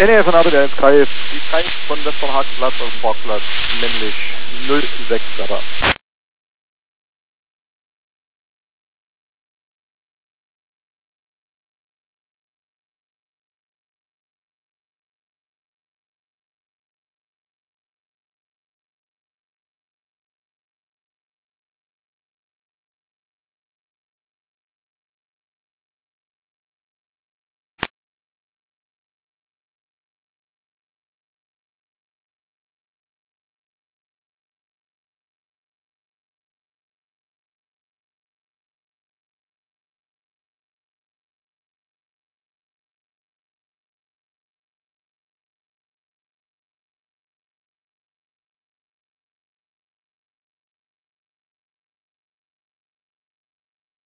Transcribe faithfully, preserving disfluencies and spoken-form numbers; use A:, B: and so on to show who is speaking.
A: N E F und Arbeit eins Kai, die drei von Westernhagenplatz auf dem Parkplatz, männlich null sechs Radar.